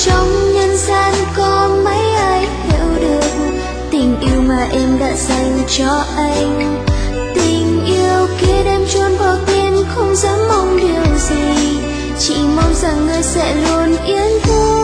trong nhân gian có mấy ai hiểu được tình yêu mà em đã dành cho anh. Tình yêu kia đem chôn vào tim, không dám mong điều gì, chỉ mong rằng người sẽ luôn yên vui.